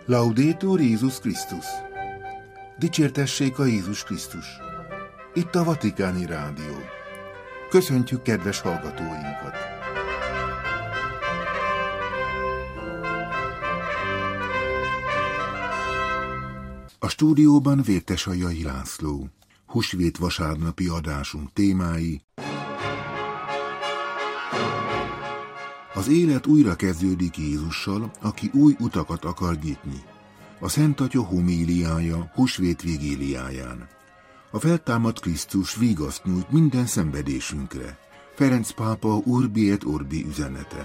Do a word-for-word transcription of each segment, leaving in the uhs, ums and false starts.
Laudetur Jézus Krisztus! Dicsértessék a Jézus Krisztus! Itt a Vatikáni Rádió. Köszöntjük kedves hallgatóinkat! A stúdióban Vértesajai László. Húsvét vasárnapi adásunk témái: az élet újra kezdődik Jézussal, aki új utakat akar nyitni. A Szent Atya homíliája húsvét vigíliáján. A feltámadt Krisztus vigaszt nyújt minden szenvedésünkre. Ferenc pápa Urbi et Orbi üzenete.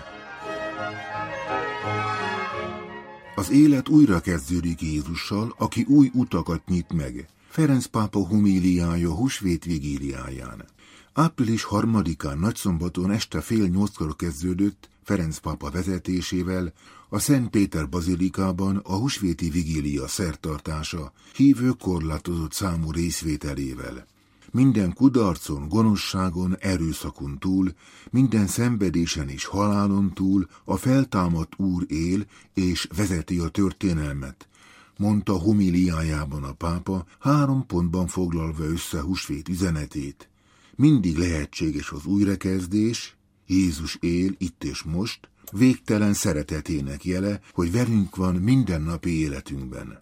Az élet újra kezdődik Jézussal, aki új utakat nyit meg. Ferenc pápa homíliája húsvét vigíliáján. április harmadikán nagyszombaton este fél nyolckor kezdődött Ferenc pápa vezetésével a Szent Péter bazilikában a húsvéti vigília szertartása hívő korlátozott számú részvételével. Minden kudarcon, gonoszságon, erőszakon túl, minden szenvedésen és halálon túl a feltámadt Úr él és vezeti a történelmet, mondta homíliájában a pápa, három pontban foglalva össze húsvét üzenetét. Mindig lehetséges az újrakezdés, Jézus él itt és most, végtelen szeretetének jele, hogy velünk van mindennapi életünkben.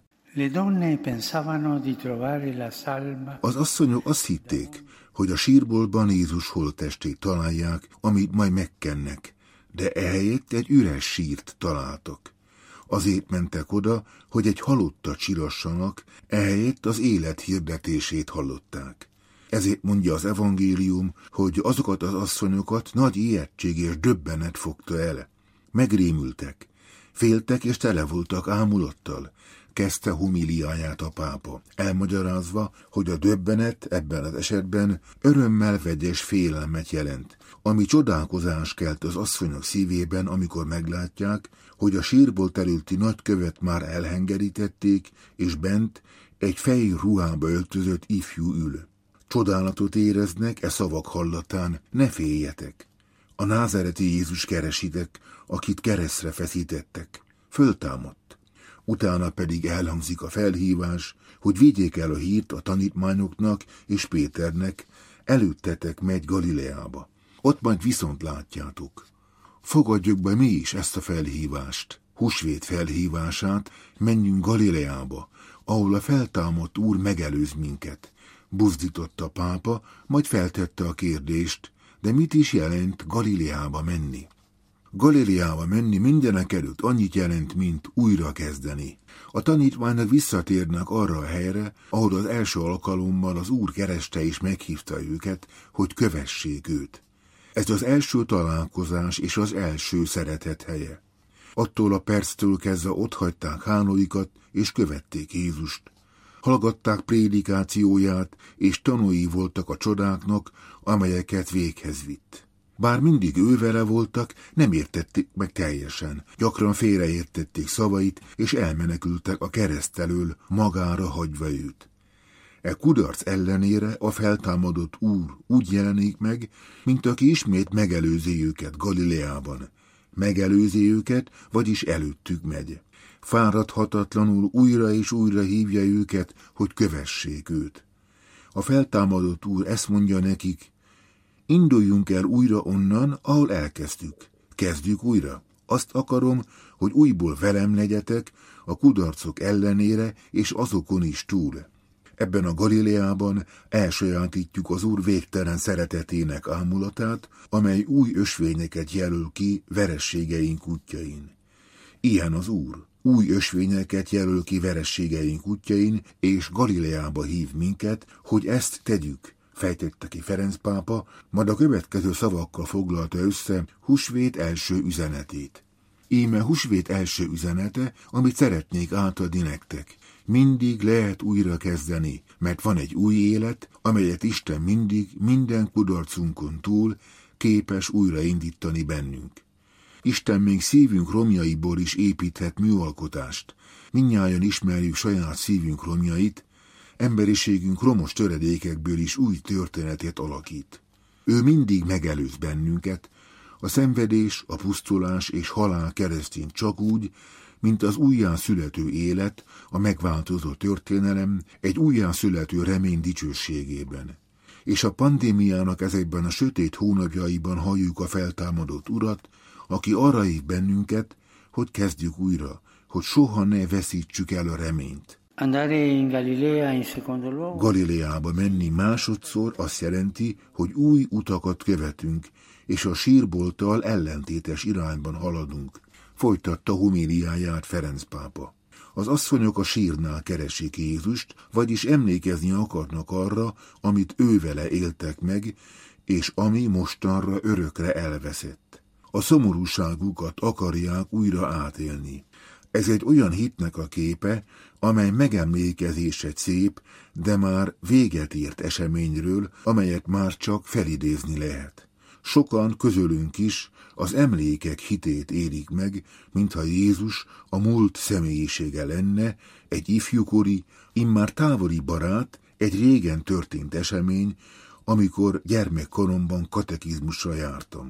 Az asszonyok azt hitték, hogy a sírboltban Jézus holttestét találják, amit majd megkennek, de ehelyett egy üres sírt találtak. Azért mentek oda, hogy egy halottat sirassanak, ehelyett az élet hirdetését hallották. Ezért mondja az evangélium, hogy azokat az asszonyokat nagy ijegység és döbbenet fogta el. Megrémültek, féltek és tele voltak ámulattal, kezdte homíliáját a pápa, elmagyarázva, hogy a döbbenet ebben az esetben örömmel vegyes félelmet jelent, ami csodálkozás kelt az asszonyok szívében, amikor meglátják, hogy a sírbolt előtti nagykövet már elhengerítették, és bent egy fehér ruhába öltözött ifjú ül. Csodálatot éreznek e szavak hallatán, ne féljetek. A názáreti Jézus keresitek, akit keresztre feszítettek. Föltámadt. Utána pedig elhangzik a felhívás, hogy vigyék el a hírt a tanítványoknak és Péternek, előttetek megy Galileába. Ott majd viszont látjátok. Fogadjuk be mi is ezt a felhívást, húsvét felhívását, menjünk Galileába, ahol a feltámadt Úr megelőz minket. Buzdította a pápa, majd feltette a kérdést, de mit is jelent Galileába menni? Galileába menni mindenek előtt annyit jelent, mint újra kezdeni. A tanítványok visszatérnek arra a helyre, ahol az első alkalommal az Úr kereste és meghívta őket, hogy kövessék őt. Ez az első találkozás és az első szeretet helye. Attól a perctől kezdve otthagyták hálóikat és követték Jézust. Hallgatták prédikációját, és tanúi voltak a csodáknak, amelyeket véghez vitt. Bár mindig ővele voltak, nem értették meg teljesen, gyakran félreértették szavait, és elmenekültek a kereszt elől, magára hagyva őt. E kudarc ellenére a feltámadott Úr úgy jelenik meg, mint aki ismét megelőzi őket Galileában. Megelőzi őket, vagyis előttük megy. Fáradhatatlanul újra és újra hívja őket, hogy kövessék őt. A feltámadott Úr ezt mondja nekik: induljunk el újra onnan, ahol elkezdtük. Kezdjük újra. Azt akarom, hogy újból velem legyetek, a kudarcok ellenére és azokon is túl. Ebben a Galileában elsajátítjuk az Úr végtelen szeretetének ámulatát, amely új ösvényeket jelöl ki verességeink útjain. Ilyen az Úr. Új ösvényeket jelöl ki verességeink útjain, és Galileába hív minket, hogy ezt tegyük, fejtette ki Ferenc pápa, majd a következő szavakkal foglalta össze húsvét első üzenetét. Íme húsvét első üzenete, amit szeretnék átadni nektek. Mindig lehet újra kezdeni, mert van egy új élet, amelyet Isten mindig, minden kudarcunkon túl képes újraindítani bennünk. Isten még szívünk romjaiból is építhet műalkotást. Mindnyájan ismerjük saját szívünk romjait, emberiségünk romos töredékekből is új történetét alakít. Ő mindig megelőz bennünket, a szenvedés, a pusztulás és halál keresztén csak úgy, mint az újjászülető élet, a megváltozó történelem egy újjászülető remény dicsőségében. És a pandémiának ezekben a sötét hónapjaiban halljuk a feltámadott Urat, aki arra hív bennünket, hogy kezdjük újra, hogy soha ne veszítsük el a reményt. Galileába menni másodszor azt jelenti, hogy új utakat követünk, és a sírbolttal ellentétes irányban haladunk, folytatta homéliáját Ferenc pápa. Az asszonyok a sírnál keresik Jézust, vagyis emlékezni akarnak arra, amit ővele éltek meg, és ami mostanra örökre elveszett. A szomorúságukat akarják újra átélni. Ez egy olyan hitnek a képe, amely megemlékezése szép, de már véget ért eseményről, amelyet már csak felidézni lehet. Sokan közülünk is az emlékek hitét élik meg, mintha Jézus a múlt személyisége lenne, egy ifjúkori, immár távoli barát, egy régen történt esemény, amikor gyermekkoromban katekizmusra jártam.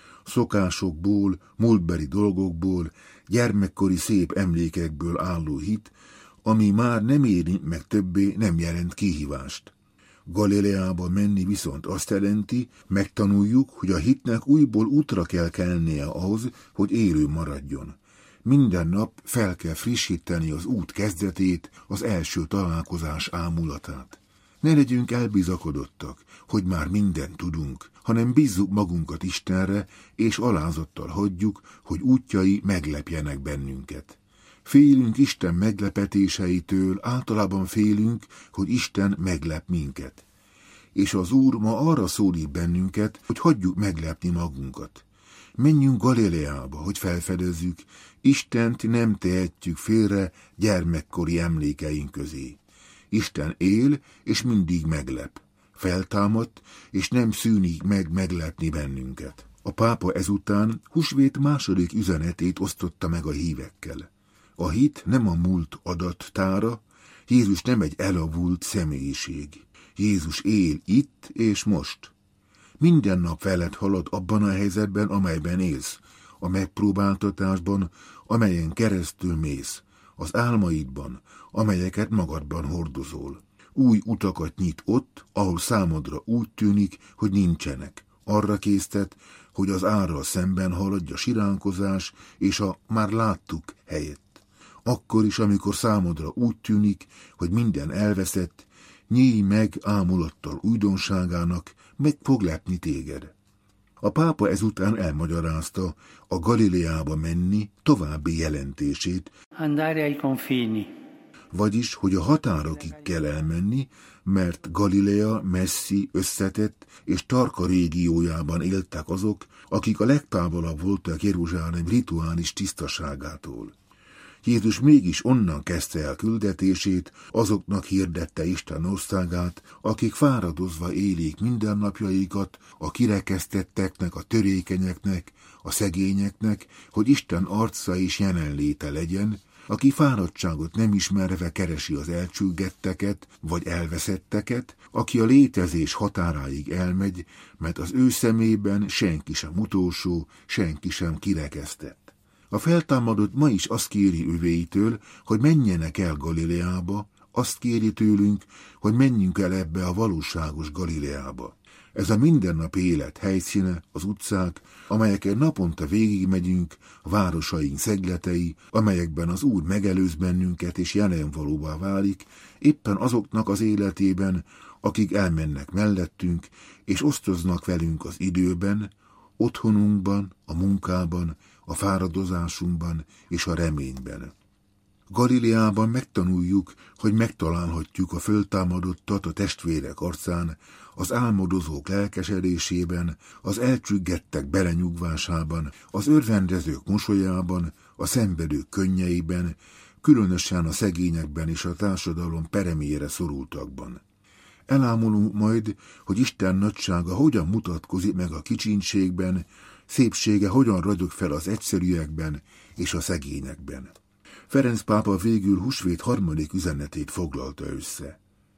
Szokásokból, múltbeli dolgokból, gyermekkori szép emlékekből álló hit, ami már nem érint meg többé, nem jelent kihívást. Galileába menni viszont azt jelenti, megtanuljuk, hogy a hitnek újból útra kell kelnie ahhoz, hogy élő maradjon. Minden nap fel kell frissíteni az út kezdetét, az első találkozás ámulatát. Ne legyünk elbizakodottak, hogy már mindent tudunk, hanem bízzuk magunkat Istenre, és alázattal hagyjuk, hogy útjai meglepjenek bennünket. Félünk Isten meglepetéseitől, általában félünk, hogy Isten meglep minket. És az Úr ma arra szólít bennünket, hogy hagyjuk meglepni magunkat. Menjünk Galileába, hogy felfedezzük, Istent nem tehetjük félre gyermekkori emlékeink közé. Isten él, és mindig meglep. Feltámadt, és nem szűnik meg meglepni bennünket. A pápa ezután húsvét második üzenetét osztotta meg a hívekkel. A hit nem a múlt adattára, Jézus nem egy elavult személyiség. Jézus él itt és most. Minden nap veled halad abban a helyzetben, amelyben élsz, a megpróbáltatásban, amelyen keresztül mész, az álmaidban, amelyeket magadban hordozol. Új utakat nyit ott, ahol számodra úgy tűnik, hogy nincsenek. Arra késztet, hogy az árral szemben haladj a siránkozás és a már láttuk helyett. Akkor is, amikor számodra úgy tűnik, hogy minden elveszett, nyíj meg ámulattal újdonságának, meg fog lepni téged. A pápa ezután elmagyarázta a Galileába menni további jelentését, andare ai confini. Vagyis, hogy a határokig kell elmenni, mert Galilea messzi, összetett és tarka régiójában éltek azok, akik a legtávolabb voltak Jeruzsálem rituális tisztaságától. Jézus mégis onnan kezdte el küldetését, azoknak hirdette Isten országát, akik fáradozva élik mindennapjaikat, a kirekesztetteknek, a törékenyeknek, a szegényeknek, hogy Isten arca és jelenléte legyen, aki fáradtságot nem ismerve keresi az elcsüggetteket, vagy elveszetteket, aki a létezés határáig elmegy, mert az ő szemében senki sem utolsó, senki sem kirekesztett. A feltámadott ma is azt kéri övéitől, hogy menjenek el Galileába, azt kéri tőlünk, hogy menjünk el ebbe a valóságos Galileába. Ez a mindennapi élet helyszíne, az utcák, amelyeken naponta végigmegyünk, a városaink szegletei, amelyekben az Úr megelőz bennünket és jelenvalóvá válik, éppen azoknak az életében, akik elmennek mellettünk, és osztoznak velünk az időben, otthonunkban, a munkában, a fáradozásunkban és a reményben. Galileában megtanuljuk, hogy megtalálhatjuk a föltámadottat a testvérek arcán, az álmodozók lelkesedésében, az elcsüggettek belenyugvásában, az örvendezők mosolyában, a szenvedők könnyeiben, különösen a szegényekben és a társadalom peremére szorultakban. Elámulunk majd, hogy Isten nagysága hogyan mutatkozik meg a kicsinségben, szépsége hogyan ragyog fel az egyszerűekben és a szegényekben. Ferenc pápa végül húsvét harmadik üzenetét foglalta össze.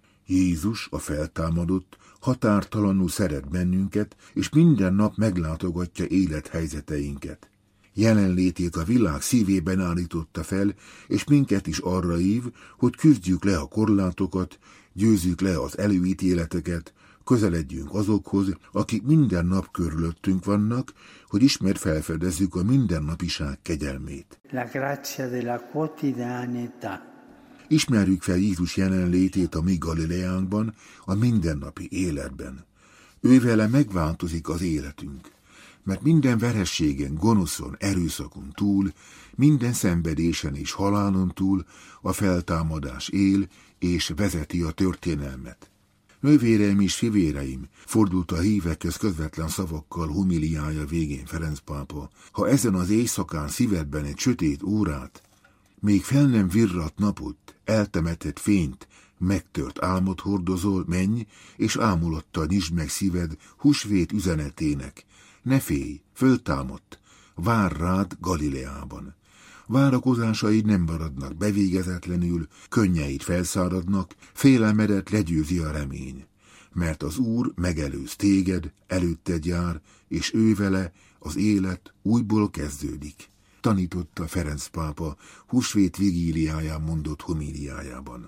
Jézus, a feltámadott, határtalanul szeret bennünket, és minden nap meglátogatja élethelyzeteinket. Jelenlétét a világ szívében állította fel, és minket is arra hív, hogy küzdjük le a korlátokat, győzzük le az előítéleteket, közeledjünk azokhoz, akik minden nap körülöttünk vannak, hogy ismét felfedezzük a mindennapiság kegyelmét. La grazia della quotidianità. Ismerjük fel Jézus jelenlétét a mi Galileánkban, a mindennapi életben. Ővele megváltozik az életünk, mert minden verességen, gonoszon, erőszakon túl, minden szenvedésen és halálon túl a feltámadás él és vezeti a történelmet. Nővéreim és fivéreim, fordult a hívekhez közvetlen szavakkal humiliája végén Ferenc pápa, ha ezen az éjszakán szívedben egy sötét órát, még fel nem virradt napot, eltemetett fényt, megtört álmot hordozol, menj, és ámulattal nyisd meg szíved húsvét üzenetének. Ne félj, föltámadt, vár rád Galileában. Várakozásaid nem maradnak bevégezetlenül, könnyeid felszáradnak, félelmedet legyőzi a remény. Mert az Úr megelőz téged, előtted jár, és ő vele az élet újból kezdődik. Tanította Ferenc pápa húsvét vigíliáján mondott homíliájában.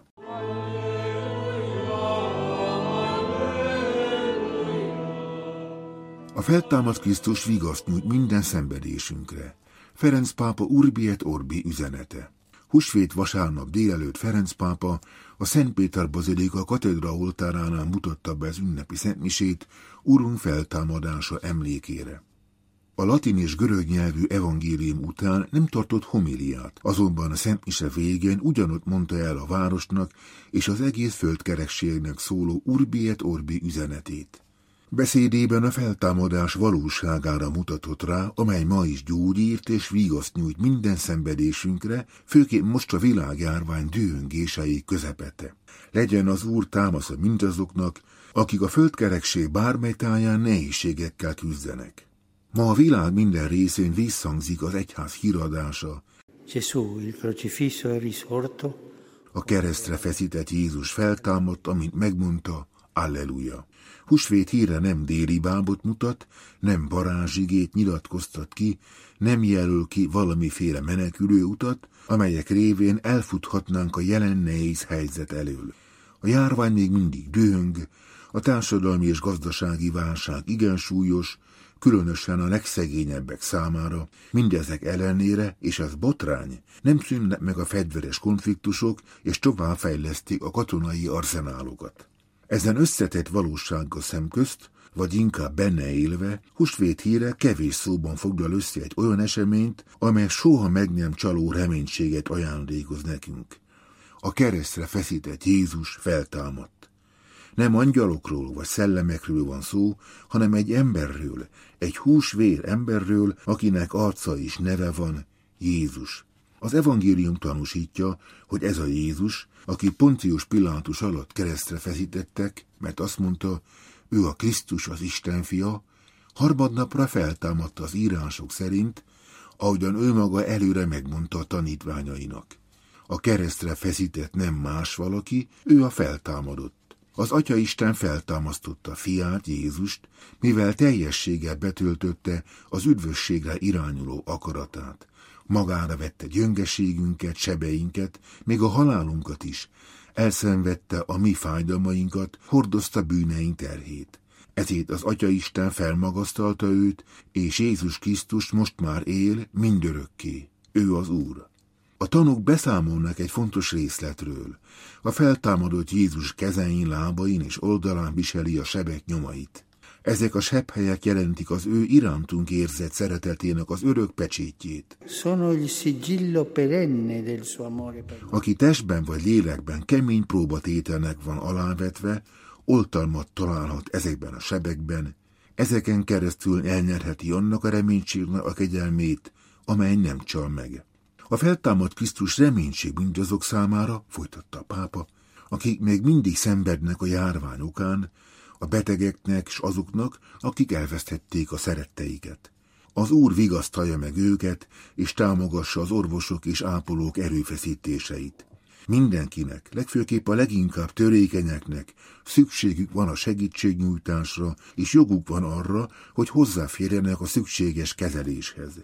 A feltámadt Krisztus vigaszt nyújt minden szenvedésünkre. Ferenc pápa Urbi et Orbi üzenete. Húsvét vasárnap délelőtt Ferenc pápa a Szent Péter bazilika katedra oltáránál mutatta be az ünnepi szentmisét Urunk feltámadása emlékére. A latin és görög nyelvű evangélium után nem tartott homiliát, azonban a szentmise végén ugyanott mondta el a városnak és az egész földkerekségnek szóló Urbi et Orbi üzenetét. Beszédében a feltámadás valóságára mutatott rá, amely ma is gyógyírt és vigaszt nyújt minden szenvedésünkre, főképp most a világjárvány dühöngései közepette. Legyen az Úr támasza mindazoknak, akik a földkerekség bármely táján nehézségekkel küzdenek. Ma a világ minden részén visszhangzik az egyház híradása. Gesù, il crocifisso è risorto. A keresztre feszített Jézus feltámadt, amint megmondta, Alleluja. Húsvét híre nem déli bábot mutat, nem varázsigét nyilatkoztat ki, nem jelöl ki valamiféle menekülő utat, amelyek révén elfuthatnánk a jelen nehéz helyzet elől. A járvány még mindig dühöng, a társadalmi és gazdasági válság igen súlyos, különösen a legszegényebbek számára, mindezek ellenére, és ez botrány, nem szűnnek meg a fegyveres konfliktusok, és továbbfejlesztik a katonai arzenálokat. Ezen összetett valósággal szemközt, vagy inkább benne élve, húsvét híre kevés szóban foglal össze egy olyan eseményt, amely soha meg nem csaló reménységet ajándékoz nekünk. A keresztre feszített Jézus feltámadt. Nem angyalokról vagy szellemekről van szó, hanem egy emberről, egy húsvér emberről, akinek arca és neve van, Jézus. Az evangélium tanúsítja, hogy ez a Jézus, aki Pontius Pilátus alatt keresztre feszítettek, mert azt mondta, ő a Krisztus, az Isten fia, harmadnapra feltámadta az írások szerint, ahogyan ő maga előre megmondta a tanítványainak. A keresztre feszített nem más valaki, ő a feltámadott. Az Atyaisten feltámasztotta fiát, Jézust, mivel teljességgel betöltötte az üdvösségre irányuló akaratát. Magára vette gyöngeségünket, sebeinket, még a halálunkat is. Elszenvedte a mi fájdalmainkat, hordozta bűneink terhét. Ezért az Atyaisten felmagasztalta őt, és Jézus Krisztus most már él mindörökké. Ő az Úr. A tanúk beszámolnak egy fontos részletről. A feltámadott Jézus kezein, lábain és oldalán viseli a sebek nyomait. Ezek a sebhelyek jelentik az ő irántunk érzett szeretetének az örök pecsétjét. Aki testben vagy lélekben kemény próbatételnek van alávetve, oltalmat találhat ezekben a sebekben, ezeken keresztül elnyerheti annak a reménységnek a kegyelmét, amely nem csal meg. A feltámadt Krisztus reménység mindazok számára, folytatta a pápa, akik még mindig szenvednek a járvány okán, a betegeknek s azoknak, akik elvesztették a szeretteiket. Az Úr vigasztalja meg őket, és támogassa az orvosok és ápolók erőfeszítéseit. Mindenkinek, legfőképp a leginkább törékenyeknek szükségük van a segítségnyújtásra, és joguk van arra, hogy hozzáférjenek a szükséges kezeléshez.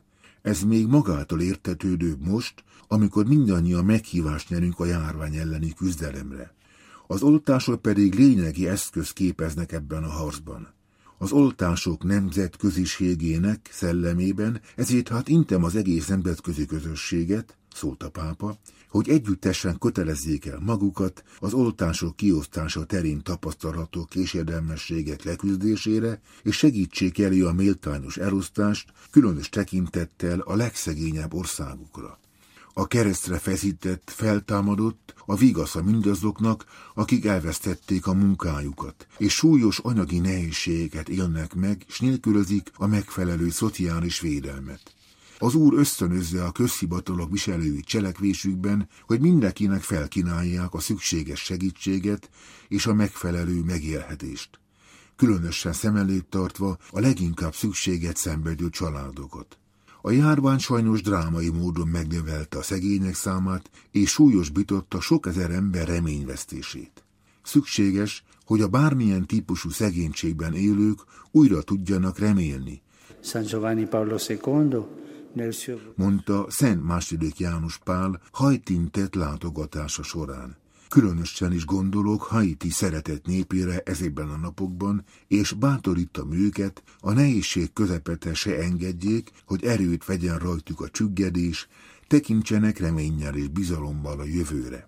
Ez még magától értetődőbb most, amikor mindannyian meghívást nyerünk a járvány elleni küzdelemre. Az oltások pedig lényegi eszközt képeznek ebben a harcban. Az oltások nemzetköziségének szellemében, ezért hát intem az egész nemzetközi közösséget, szólt a pápa, hogy együttesen kötelezzék el magukat az oltások kiosztása terén tapasztalható késedelmességek leküzdésére, és segítsék elő a méltányos elosztást, különös tekintettel a legszegényebb országokra. A keresztre feszített, feltámadott a vigasza mindazoknak, akik elvesztették a munkájukat, és súlyos anyagi nehézségeket élnek meg, s nélkülözik a megfelelő szociális védelmet. Az Úr ösztönözze a közhivatalok viselői cselekvésükben, hogy mindenkinek felkínálják a szükséges segítséget és a megfelelő megélhetést, különösen szem előtt tartva a leginkább szükséget szenvedő családokat. A járvány sajnos drámai módon megnövelte a szegények számát, és súlyosbította sok ezer ember reményvesztését. Szükséges, hogy a bármilyen típusú szegénységben élők újra tudjanak remélni, San Giovanni Paolo secondo, mondta Szent második János Pál Haitin tett látogatása során. Különösen is gondolok Haiti szeretett népére ezekben a napokban, és bátorítom őket, a nehézség közepette se engedjék, hogy erőt vegyen rajtuk a csüggedés, tekintsenek reménnyel és bizalommal a jövőre.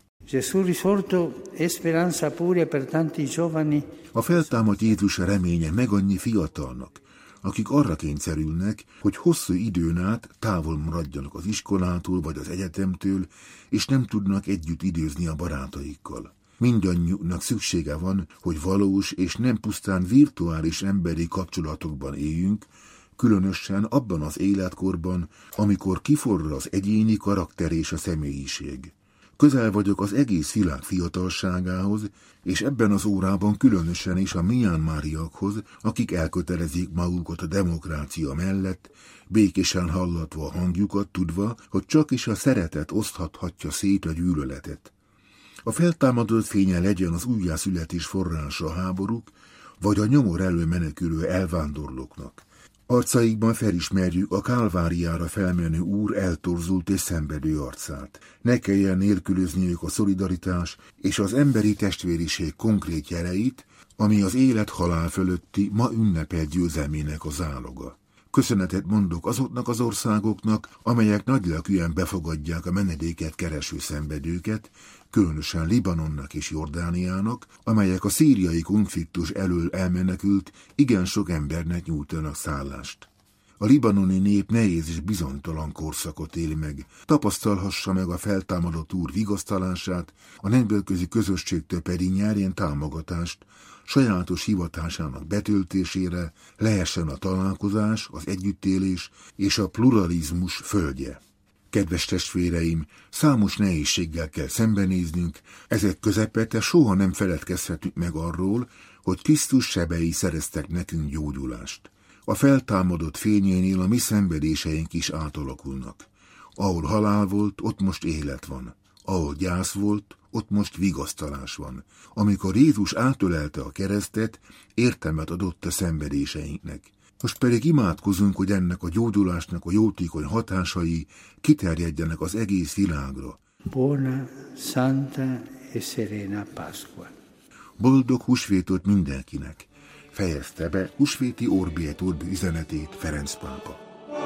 A feltámadt Jézus reménye meg annyi fiatalnak, akik arra kényszerülnek, hogy hosszú időn át távol maradjanak az iskolától vagy az egyetemtől, és nem tudnak együtt időzni a barátaikkal. Mindannyiuknak szüksége van, hogy valós és nem pusztán virtuális emberi kapcsolatokban éljünk, különösen abban az életkorban, amikor kiforral az egyéni karakter és a személyiség. Közel vagyok az egész világ fiatalságához, és ebben az órában különösen is a mianmáriakhoz, akik elkötelezik magukat a demokrácia mellett, békésen hallatva a hangjukat, tudva, hogy csak is a szeretet oszthathatja szét a gyűlöletet. A feltámadott fénye legyen az újjászületés forrása a háborúk, vagy a nyomor elől menekülő elvándorlóknak. Arcaikban felismerjük a Kálváriára felmenő Úr eltorzult és szenvedő arcát. Ne kelljen nélkülözniük a szolidaritás és az emberi testvériség konkrét jeleit, ami az élet-halál fölötti ma ünnepelt győzelmének a záloga. Köszönetet mondok azoknak az országoknak, amelyek nagylelkűen befogadják a menedéket kereső szenvedőket, különösen Libanonnak és Jordániának, amelyek a szíriai konfliktus elől elmenekült, igen sok embernek nyújtanak szállást. A libanoni nép nehéz és bizonytalan korszakot él meg, tapasztalhassa meg a feltámadott Úr vigasztalását, a nemzetközi közösségtől pedig nyerjen támogatást, sajátos hivatásának betöltésére, lehessen a találkozás, az együttélés és a pluralizmus földje. Kedves testvéreim, számos nehézséggel kell szembenéznünk, ezek közepette soha nem feledkezhetünk meg arról, hogy Krisztus sebei szereztek nekünk gyógyulást. A feltámadott fényénél a mi szenvedéseink is átalakulnak. Ahol halál volt, ott most élet van. Ahol gyász volt, ott most vigasztalás van. Amikor Jézus átölelte a keresztet, értelmet adott a szenvedéseinknek. Most pedig imádkozunk, hogy ennek a gyógyulásnak a jótékony hatásai kiterjedjenek az egész világra. Buona, santa e serena Pasqua. Boldog húsvétot mindenkinek! Fejezte be húsvéti Orbi et Orbi üzenetét Ferenc pápa.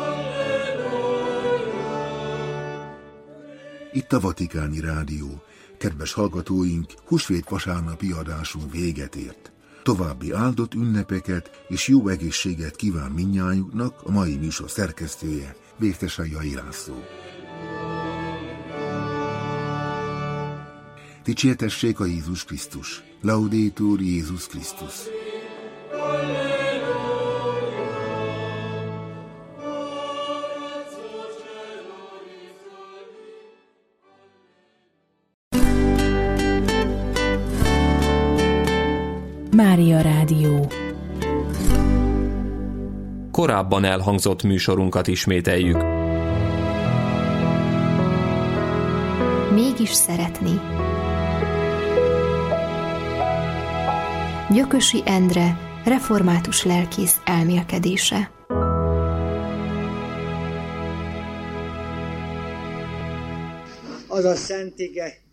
Itt a Vatikáni Rádió. Kedves hallgatóink, húsvét vasárnapi adásunk véget ért. További áldott ünnepeket és jó egészséget kíván mindnyájuknak a mai műsor szerkesztője, Vértesai Jai László. Dicsértessék a Jézus Krisztus! Laudetur Jézus Krisztus! Mária Rádió. Korábban elhangzott műsorunkat ismételjük. Mégis szeretni. Gyökösi Endre, református lelkész elmélkedése. az a szent ige,